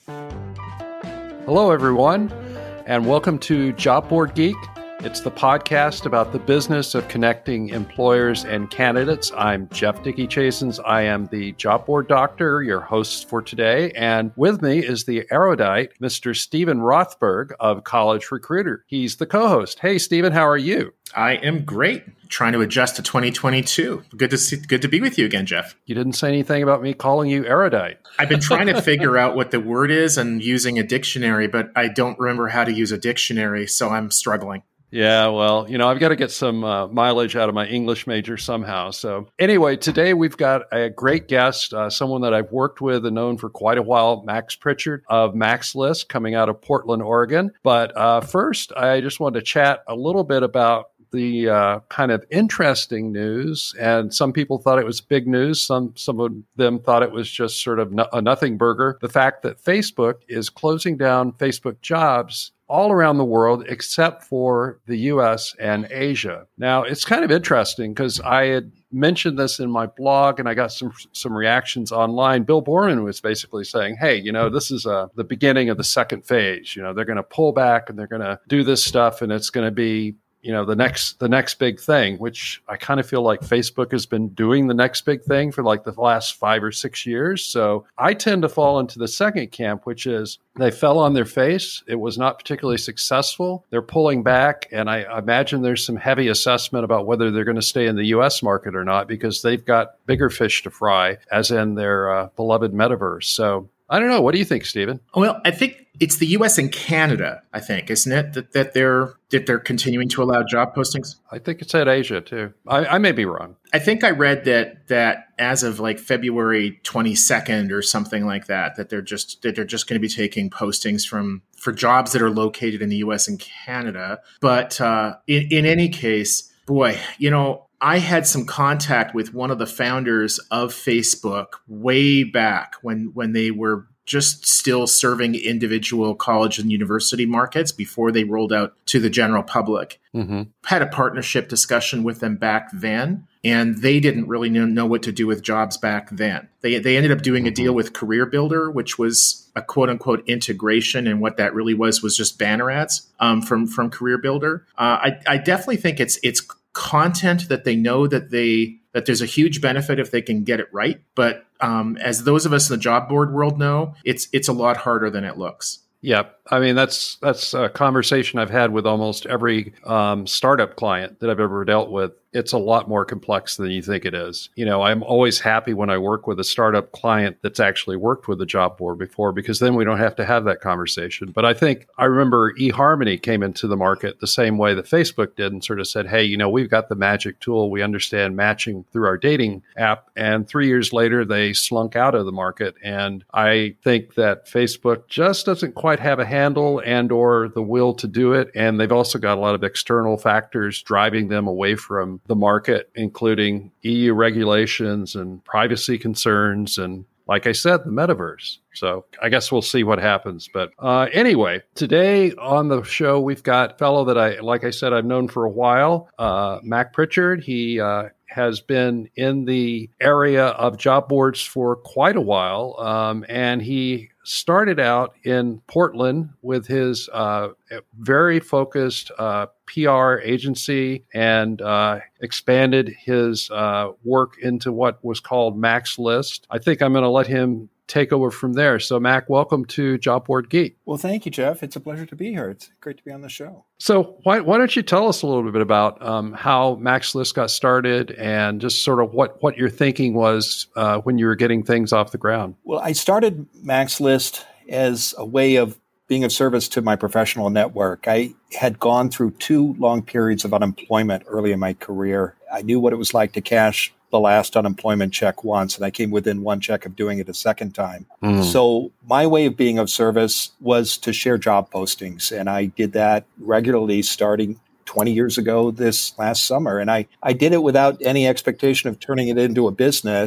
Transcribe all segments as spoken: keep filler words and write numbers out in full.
Hello, everyone, and welcome to Job Board Geek. It's the podcast about the business of connecting employers and candidates. I'm Jeff Dickey Chasins. I am the Job Board Doctor, your host for today. And with me is the erudite, Mister Stephen Rothberg of College Recruiter. He's the co-host. Hey, Stephen, how are you? I am great. Trying to adjust to twenty twenty-two. Good to see, good to be with you again, Jeff. You didn't say anything about me calling you erudite. I've been trying to figure out what the word is and using a dictionary, but I don't remember how to use a dictionary, so I'm struggling. Yeah, well, you know, I've got to get some uh, mileage out of my English major somehow. So anyway, today we've got a great guest, uh, someone that I've worked with and known for quite a while, Max Pritchard of Max List, coming out of Portland, Oregon. But uh, first, I just wanted to chat a little bit about the uh, kind of interesting news. And some people thought it was big news. Some some of them thought it was just sort of no, a nothing burger. The fact that Facebook is closing down Facebook Jobs all around the world except for the U S and Asia. Now, it's kind of interesting because I had mentioned this in my blog and I got some some reactions online. Bill Boorman was basically saying, hey, you know, this is uh, the beginning of the second phase. You know, they're going to pull back and they're going to do this stuff and it's going to be, you know, the next the next big thing, which I kind of feel like Facebook has been doing the next big thing for like the last five or six years. So I tend to fall into the second camp, which is they fell on their face. It was not particularly successful. They're pulling back. And I imagine there's some heavy assessment about whether they're going to stay in the U S market or not, because they've got bigger fish to fry, as in their uh, beloved metaverse. So I don't know. What do you think, Stephen? Well, I think it's the U S and Canada, I think, isn't it? That, that they're that they're continuing to allow job postings. I think it's at Asia, too. I, I may be wrong. I think I read that that as of like February twenty-second or something like that, that they're just that they're just going to be taking postings from for jobs that are located in the U S and Canada. But uh, in, in any case, boy, you know, I had some contact with one of the founders of Facebook way back when when they were just still serving individual college and university markets before they rolled out to the general public. Mm-hmm. Had a partnership discussion with them back then, and they didn't really know, know what to do with jobs back then. They they ended up doing a deal with Career Builder, which was a quote unquote integration, and what that really was was just banner ads um, from from Career Builder. Uh, I I definitely think it's it's content that they know that they that there's a huge benefit if they can get it right. But um, as those of us in the job board world know, it's it's a lot harder than it looks. Yep. I mean, that's that's a conversation I've had with almost every um, startup client that I've ever dealt with. It's a lot more complex than you think it is. You know, I'm always happy when I work with a startup client that's actually worked with a job board before, because then we don't have to have that conversation. But I think I remember eHarmony came into the market the same way that Facebook did and sort of said, hey, you know, we've got the magic tool. We understand matching through our dating app. And three years later, they slunk out of the market. And I think that Facebook just doesn't quite have a handle and or the will to do it. And they've also got a lot of external factors driving them away from the market, including E U regulations and privacy concerns and, like I said, the metaverse. So I guess we'll see what happens. But uh, anyway, today on the show, we've got a fellow that I, like I said, I've known for a while, uh, Mac Pritchard. He uh, has been in the area of job boards for quite a while, um, and he started out in Portland with his uh, very focused uh, P R agency and uh, expanded his uh, work into what was called Max List. I think I'm going to let him take over from there. So, Mac, welcome to Job Board Geek. Well, thank you, Jeff. It's a pleasure to be here. It's great to be on the show. So why why don't you tell us a little bit about um, how Max List got started and just sort of what, what your thinking was uh, when you were getting things off the ground? Well, I started Max List as a way of being of service to my professional network. I had gone through two long periods of unemployment early in my career. I knew what it was like to cash the last unemployment check once, and I came within one check of doing it a second time. Mm. So my way of being of service was to share job postings, and I did that regularly starting twenty years ago this last summer. And I, I did it without any expectation of turning it into a business.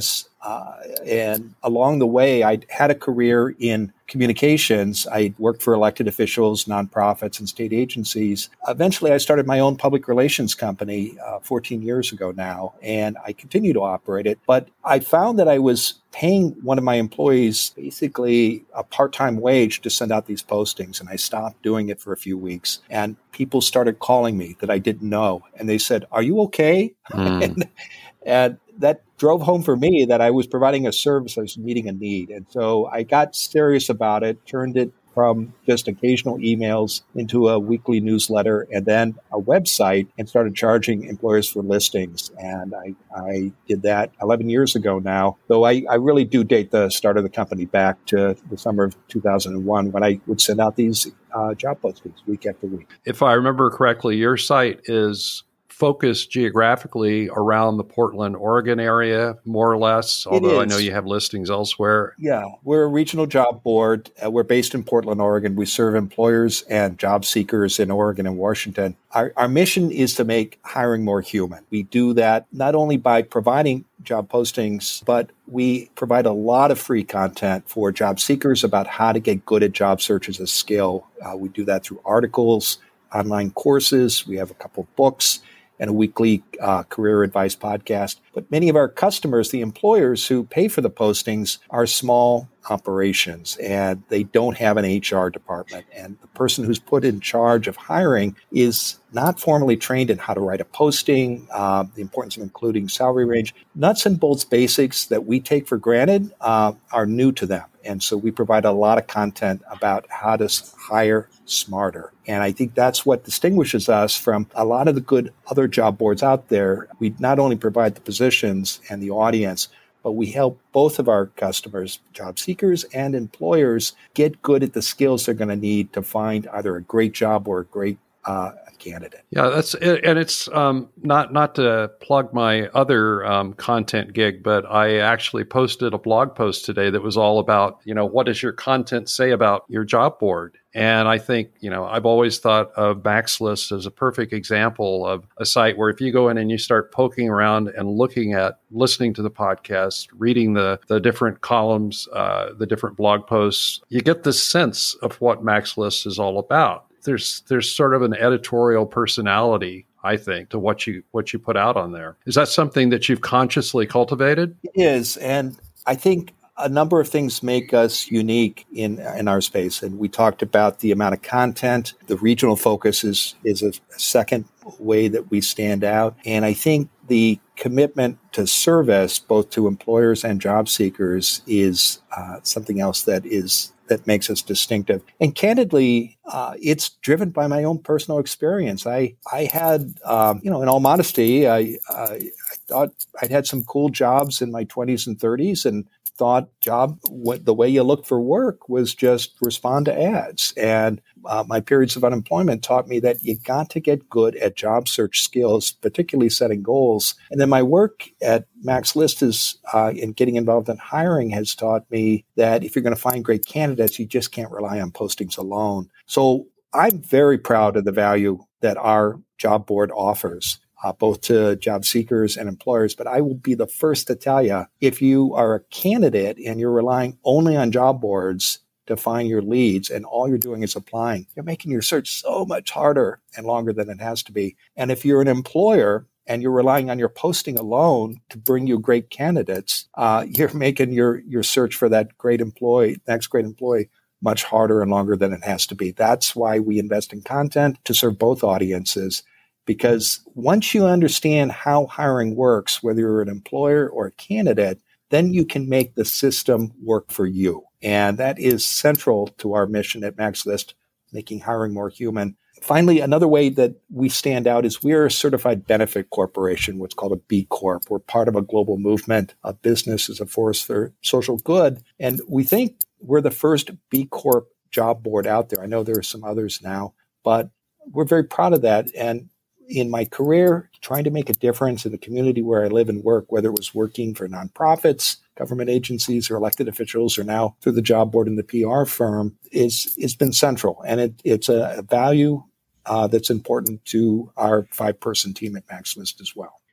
Uh, and along the way, I had a career in communications. I worked for elected officials, nonprofits, and state agencies. Eventually, I started my own public relations company uh, fourteen years ago now, and I continue to operate it. But I found that I was paying one of my employees basically a part-time wage to send out these postings, and I stopped doing it for a few weeks. And people started calling me that I didn't know, and they said, "Are you okay?" Mm. and, and that drove home for me that I was providing a service, I was meeting a need. And so I got serious about it, turned it from just occasional emails into a weekly newsletter and then a website, and started charging employers for listings. And I, I did that eleven years ago now, though I, I really do date the start of the company back to the summer of two thousand one when I would send out these uh, job postings week after week. If I remember correctly, your site is focused geographically around the Portland, Oregon area, more or less, although I know you have listings elsewhere. Yeah, we're a regional job board. Uh, we're based in Portland, Oregon. We serve employers and job seekers in Oregon and Washington. Our, our mission is to make hiring more human. We do that not only by providing job postings, but we provide a lot of free content for job seekers about how to get good at job search as a skill. Uh, we do that through articles, online courses. We have a couple of books, and a weekly uh, career advice podcast. But many of our customers, the employers who pay for the postings, are small operations, and they don't have an H R department. And the person who's put in charge of hiring is not formally trained in how to write a posting, uh, the importance of including salary range. Nuts and bolts basics that we take for granted uh, are new to them. And so we provide a lot of content about how to hire smarter. And I think that's what distinguishes us from a lot of the good other job boards out there. We not only provide the positions and the audience, but we help both of our customers, job seekers and employers, get good at the skills they're going to need to find either a great job or a great uh, candidate. Yeah, that's it. And it's um, not not to plug my other um, content gig, but I actually posted a blog post today that was all about, you know, what does your content say about your job board? And I think, you know, I've always thought of MaxList as a perfect example of a site where if you go in and you start poking around and looking at, listening to the podcast, reading the, the different columns, uh, the different blog posts, you get this sense of what MaxList is all about. There's there's sort of an editorial personality, I think, to what you what you put out on there. Is that something that you've consciously cultivated? It is, and I think a number of things make us unique in in our space. And we talked about the amount of content. The regional focus is is a second way that we stand out. And I think the commitment to service, both to employers and job seekers, is uh, something else that is that makes us distinctive. And candidly, uh, it's driven by my own personal experience. I I had, um, you know, in all modesty, I, I I thought I'd had some cool jobs in my twenties and thirties, and thought job what, the way you look for work was just respond to ads. And uh, my periods of unemployment taught me that you got to get good at job search skills, particularly setting goals. And then my work at MaxList is uh, in getting involved in hiring has taught me that if you're going to find great candidates, you just can't rely on postings alone. So I'm very proud of the value that our job board offers. Uh, both to job seekers and employers. But I will be the first to tell you, if you are a candidate and you're relying only on job boards to find your leads and all you're doing is applying, you're making your search so much harder and longer than it has to be. And if you're an employer and you're relying on your posting alone to bring you great candidates, uh, you're making your, your search for that great employee, next great employee, much harder and longer than it has to be. That's why we invest in content to serve both audiences. Because once you understand how hiring works, whether you're an employer or a candidate, then you can make the system work for you. And that is central to our mission at MaxList, making hiring more human. Finally, another way that we stand out is we're a certified benefit corporation, what's called a B Corp. We're part of a global movement of business as a force for social good. And we think we're the first B Corp job board out there. I know there are some others now, but we're very proud of that. And in my career, trying to make a difference in the community where I live and work, whether it was working for nonprofits, government agencies, or elected officials, or now through the job board and the P R firm, is it's been central. And it, it's a value uh, that's important to our five-person team at MaxList as well.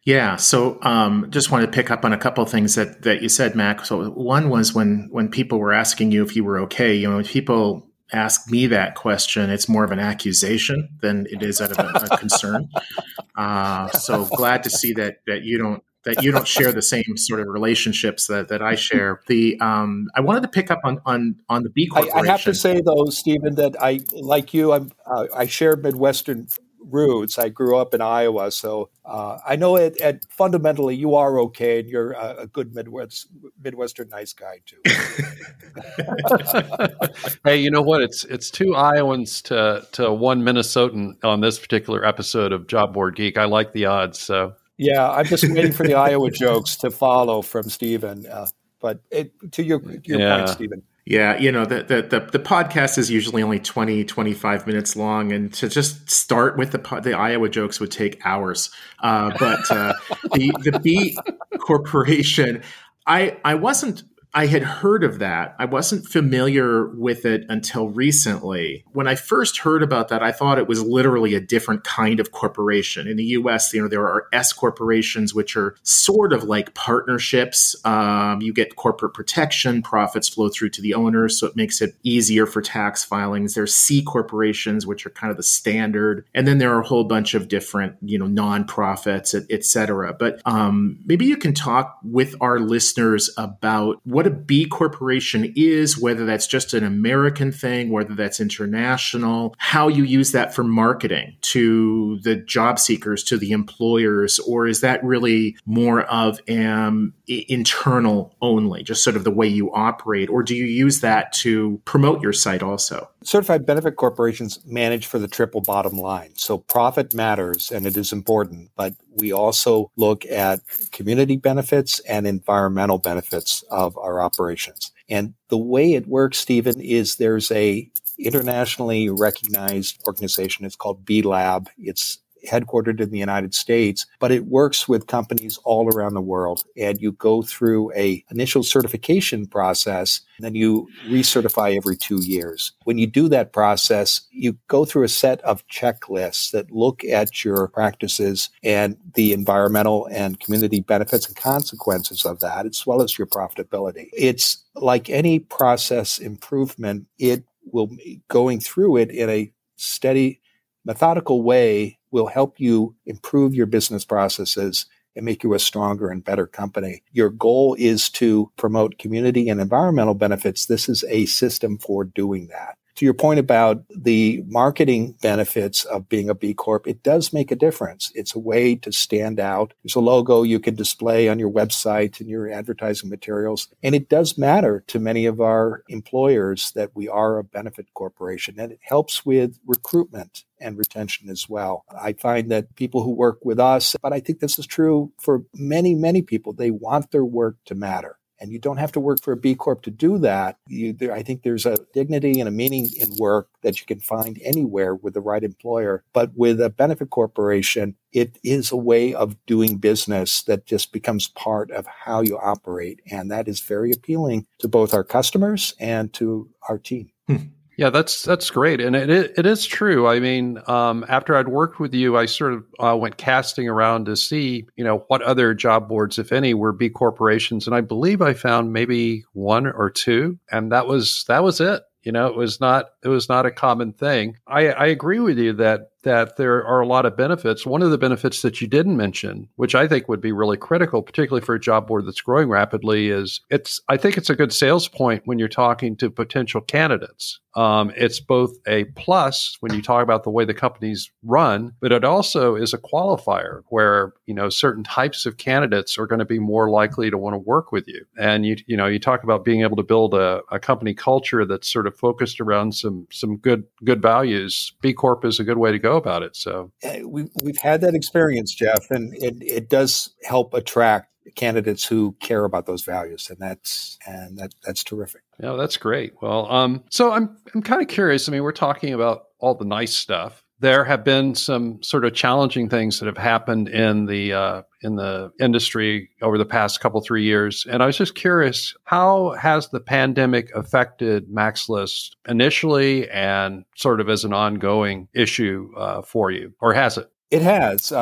Yeah. So um, just wanted to pick up on a couple of things that, that you said, Mac. So one was when, when people were asking you if you were okay, you know, when people ask me that question, it's more of an accusation than it is out of a, a concern. Uh, so glad to see that, that you don't, that you don't share the same sort of relationships that, that I share. The um, I wanted to pick up on on, on the B Corporation. I, I have to say, though, Stephen, that I, like you, I'm, uh, I share Midwestern roots. I grew up in Iowa, so uh, I know it, it, fundamentally you are okay, and you're a, a good Midwest, Midwestern nice guy, too. Hey, you know what? It's it's two Iowans to, to one Minnesotan on this particular episode of Job Board Geek. I like the odds, so... Yeah, I'm just waiting for the Iowa jokes to follow from Stephen. Uh, but it, to your, to your yeah. point, Stephen. Yeah, you know, the, the the the podcast is usually only twenty, twenty-five minutes long, and to just start with the the Iowa jokes would take hours. Uh, but uh, the the B Corporation, I I wasn't. I had heard of that. I wasn't familiar with it until recently. When I first heard about that, I thought it was literally a different kind of corporation. In the U S, you know, there are S corporations, which are sort of like partnerships. Um, you get corporate protection, profits flow through to the owners, so it makes it easier for tax filings. There's C corporations, which are kind of the standard. And then there are a whole bunch of different, you know, nonprofits, et, et cetera. But um, maybe you can talk with our listeners about what What a B corporation is, whether that's just an American thing, whether that's international, how you use that for marketing to the job seekers, to the employers, or is that really more of um, internal only, just sort of the way you operate, or do you use that to promote your site also? Certified benefit corporations manage for the triple bottom line. So profit matters and it is important, but we also look at community benefits and environmental benefits of our operations. And the way it works, Stephen, is there's a internationally recognized organization. It's called B Lab. It's headquartered in the United States, but it works with companies all around the world. And you go through a initial certification process, and then you recertify every two years. When you do that process, you go through a set of checklists that look at your practices and the environmental and community benefits and consequences of that, as well as your profitability. It's like any process improvement, it will going through it in a steady, methodical way will help you improve your business processes and make you a stronger and better company. Your goal is to promote community and environmental benefits. This is a system for doing that. To your point about the marketing benefits of being a B Corp, it does make a difference. It's a way to stand out. There's a logo you can display on your website and your advertising materials. And it does matter to many of our employers that we are a benefit corporation, and it helps with recruitment and retention as well. I find that people who work with us, but I think this is true for many, many people, they want their work to matter. And you don't have to work for a B Corp to do that. You, there, I think there's a dignity and a meaning in work that you can find anywhere with the right employer. But with a benefit corporation, it is a way of doing business that just becomes part of how you operate. And that is very appealing to both our customers and to our team. Hmm. Yeah, that's that's great, and it it is true. I mean, um, after I'd worked with you, I sort of uh, went casting around to see, you know, what other job boards, if any, were B corporations, and I believe I found maybe one or two, and that was that was it. You know, it was not it was not a common thing. I, I agree with you that that there are a lot of benefits. One of the benefits that you didn't mention, which I think would be really critical, particularly for a job board that's growing rapidly, is it's I think it's a good sales point when you're talking to potential candidates. Um, it's both a plus when you talk about the way the companies run, but it also is a qualifier where, you know, certain types of candidates are going to be more likely to want to work with you. And you you know, you talk about being able to build a, a company culture that's sort of focused around some some good good values. B Corp is a good way to go about it. So we, we've had that experience, Jeff, and it, it does help attract candidates who care about those values, and that's and that that's terrific. Yeah, that's great. Well, um, so I'm I'm kind of curious. I mean, we're talking about all the nice stuff. There have been some sort of challenging things that have happened in the uh, in the industry over the past couple, three years. And I was just curious, how has the pandemic affected MaxList initially and sort of as an ongoing issue uh, for you, or has it? It has. Uh,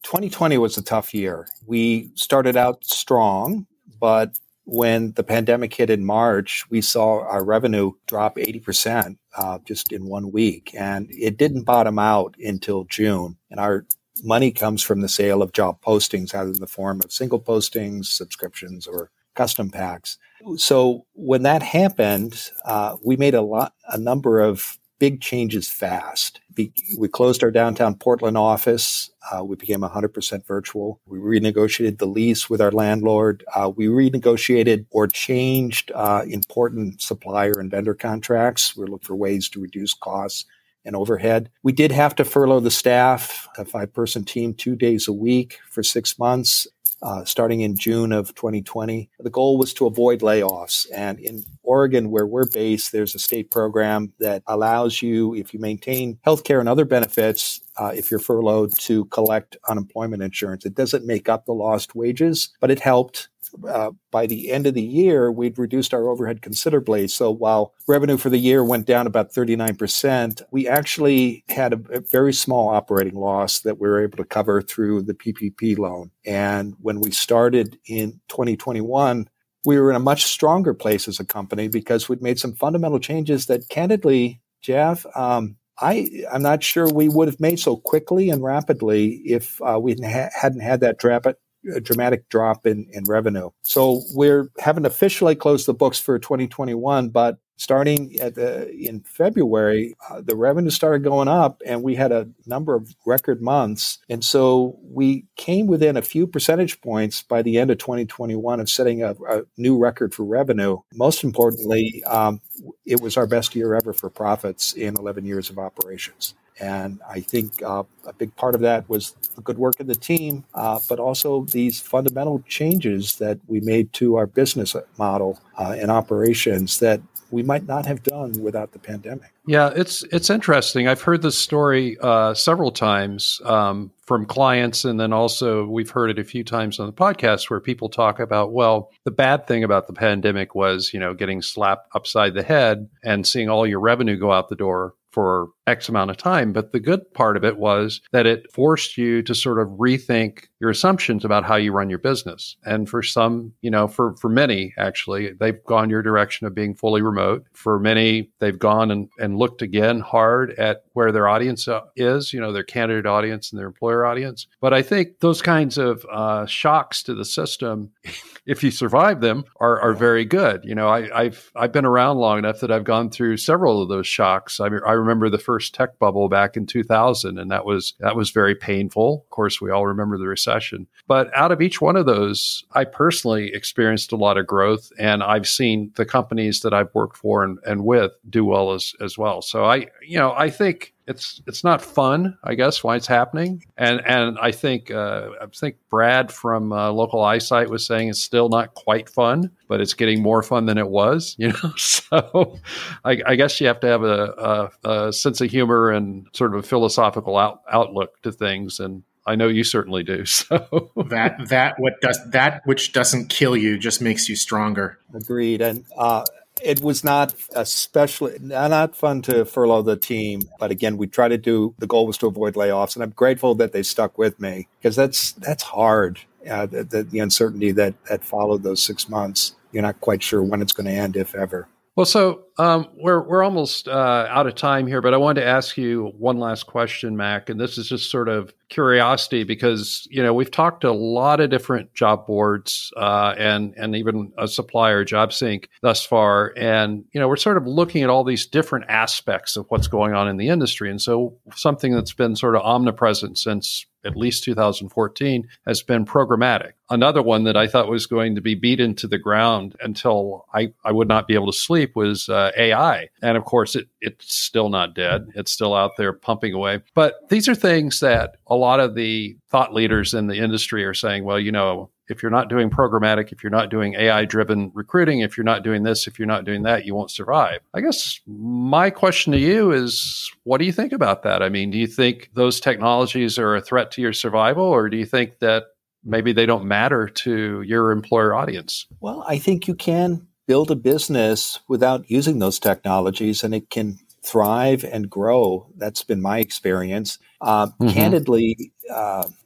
twenty twenty was a tough year. We started out strong, but when the pandemic hit in March, we saw our revenue drop eighty percent uh, just in one week. And it didn't bottom out until June. And our money comes from the sale of job postings, either in the form of single postings, subscriptions, or custom packs. So when that happened, uh, we made a lot, a number of big changes fast. We, we closed our downtown Portland office. Uh, we became one hundred percent virtual. We renegotiated the lease with our landlord. Uh, we renegotiated or changed uh, important supplier and vendor contracts. We're looking for ways to reduce costs and overhead. We did have to furlough the staff, a five-person team, two days a week for six months. Uh, starting in June of twenty twenty. The goal was to avoid layoffs. And in Oregon, where we're based, there's a state program that allows you, if you maintain healthcare and other benefits, uh, if you're furloughed, to collect unemployment insurance. It doesn't make up the lost wages, but it helped. Uh, by the end of the year, we'd reduced our overhead considerably. So while revenue for the year went down about thirty-nine percent, we actually had a, a very small operating loss that we were able to cover through the P P P loan. And when we started in twenty twenty-one, we were in a much stronger place as a company because we'd made some fundamental changes that, candidly, Jeff, um, I, I'm not sure we would have made so quickly and rapidly if uh, we ha- hadn't had that dramatic, uh, dramatic drop in, in revenue. So we're haven't officially closed the books for twenty twenty-one, but starting at the, in February, uh, the revenue started going up, and we had a number of record months. And so we came within a few percentage points by the end of twenty twenty-one of setting a, a new record for revenue. Most importantly, um, it was our best year ever for profits in eleven years of operations. And I think uh, a big part of that was the good work of the team, uh, but also these fundamental changes that we made to our business model uh, and operations that we might not have done without the pandemic. Yeah, it's it's interesting. I've heard this story uh, several times um, from clients, and then also we've heard it a few times on the podcast where people talk about, well, the bad thing about the pandemic was, you know, getting slapped upside the head and seeing all your revenue go out the door for X amount of time. But the good part of it was that it forced you to sort of rethink your assumptions about how you run your business. And for some, you know, for, for many, actually, they've gone your direction of being fully remote. For many, they've gone and, and looked again hard at where their audience is, you know, their candidate audience and their employer audience. But I think those kinds of uh, shocks to the system, if you survive them, are, are very good. You know, I, I've I've been around long enough that I've gone through several of those shocks. I, I remember the first tech bubble back in two thousand, and that was that was very painful. Of course, we all remember the recession. But out of each one of those, I personally experienced a lot of growth, and I've seen the companies that I've worked for and, and with do well as as well. So I, you know, I think it's it's not fun, I guess, why it's happening. And and I think uh, I think Brad from uh, Local Eyesight was saying it's still not quite fun, but it's getting more fun than it was. You know, so I, I guess you have to have a, a, a sense of humor and sort of a philosophical out, outlook to things. And I know you certainly do. So that that what does that which doesn't kill you just makes you stronger. Agreed. And uh, it was not especially not fun to furlough the team, but again, we try to do. The goal was to avoid layoffs, and I'm grateful that they stuck with me because that's that's hard. Uh, the, the, the uncertainty that that followed those six months, you're not quite sure when it's going to end, if ever. Well, so um, we're we're almost uh, out of time here, but I wanted to ask you one last question, Mac, and this is just sort of curiosity because you know we've talked to a lot of different job boards uh, and and even a supplier, JobSync, thus far, and you know we're sort of looking at all these different aspects of what's going on in the industry, and so something that's been sort of omnipresent since at least two thousand fourteen has been programmatic. Another one that I thought was going to be beaten to the ground until I, I would not be able to sleep was uh, A I. And of course, it it's still not dead. It's still out there pumping away. But these are things that a lot of the thought leaders in the industry are saying, well, you know, if you're not doing programmatic, if you're not doing A I-driven recruiting, if you're not doing this, if you're not doing that, you won't survive. I guess my question to you is, what do you think about that? I mean, do you think those technologies are a threat to your survival, or do you think that maybe they don't matter to your employer audience? Well, I think you can build a business without using those technologies, and it can thrive and grow. That's been my experience. Uh, mm-hmm. Candidly, uh,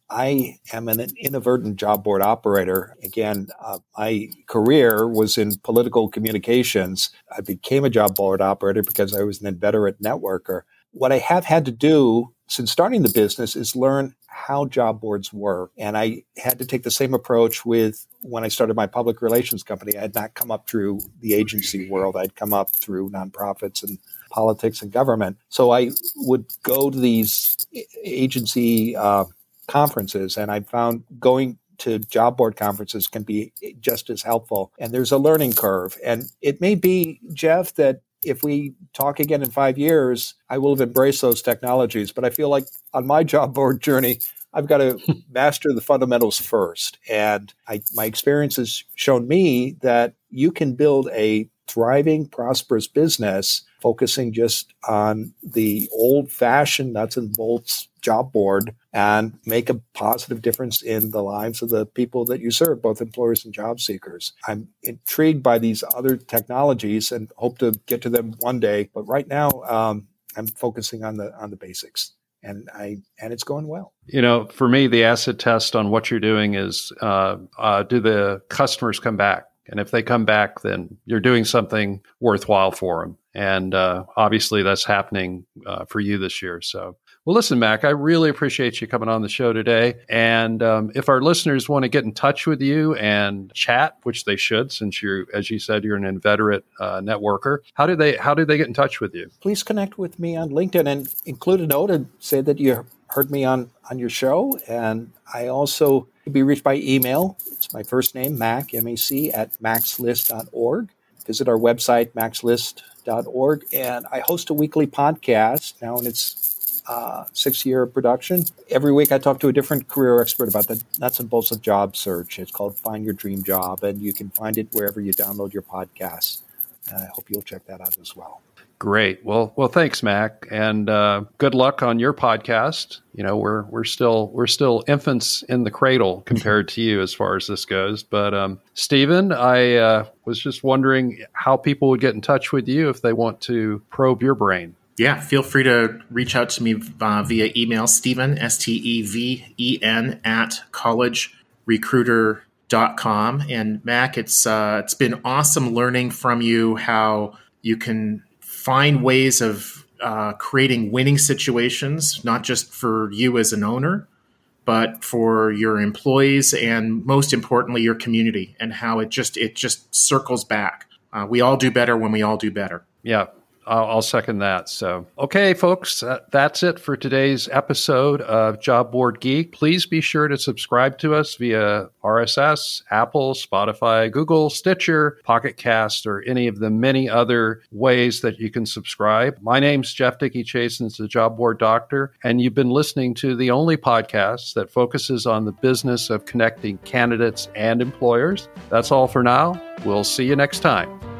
I am an inadvertent job board operator. Again, uh, my career was in political communications. I became a job board operator because I was an inveterate networker. What I have had to do since starting the business is learn how job boards work. And I had to take the same approach with when I started my public relations company. I had not come up through the agency world. I'd come up through nonprofits and politics and government. So I would go to these agency uh, conferences, and I found going to job board conferences can be just as helpful. And there's a learning curve. And it may be, Jeff, that if we talk again in five years, I will have embraced those technologies. But I feel like on my job board journey, I've got to master the fundamentals first. And I, my experience has shown me that you can build a thriving, prosperous business focusing just on the old-fashioned nuts and bolts job board and make a positive difference in the lives of the people that you serve, both employers and job seekers. I'm intrigued by these other technologies and hope to get to them one day. But right now, um, I'm focusing on the on the basics. And I and it's going well. You know, for me, the acid test on what you're doing is, uh, uh, do the customers come back? And if they come back, then you're doing something worthwhile for them. And uh, obviously, that's happening uh, for you this year. So, well, listen, Mac, I really appreciate you coming on the show today. And um, if our listeners want to get in touch with you and chat, which they should, since you're, as you said, you're an inveterate uh, networker, how do they how do they get in touch with you? Please connect with me on LinkedIn and include a note and say that you heard me on, on your show. And I also can be reached by email. It's my first name, Mac, M A C, at max list dot org. Visit our website, max list dot org. And I host a weekly podcast now in its uh, six-year production. Every week I talk to a different career expert about the nuts and bolts of job search. It's called Find Your Dream Job, and you can find it wherever you download your podcasts. And I hope you'll check that out as well. Great. Well, well, thanks, Mac, and uh, good luck on your podcast. You know, we're we're still we're still infants in the cradle compared to you as far as this goes. But um, Stephen, I uh, was just wondering how people would get in touch with you if they want to probe your brain. Yeah, feel free to reach out to me uh, via email, Stephen, S T E V E N, at college recruiter dot com. And Mac, it's uh, it's been awesome learning from you how you can find ways of uh, creating winning situations, not just for you as an owner, but for your employees and most importantly, your community, and how it just it just circles back. Uh, we all do better when we all do better. Yeah. I'll, I'll second that. So, okay, folks, uh, that's it for today's episode of Job Board Geek. Please be sure to subscribe to us via R S S, Apple, Spotify, Google, Stitcher, Pocket Cast, or any of the many other ways that you can subscribe. My name's Jeff Dickey Chasen's the Job Board Doctor, and you've been listening to the only podcast that focuses on the business of connecting candidates and employers. That's all for now. We'll see you next time.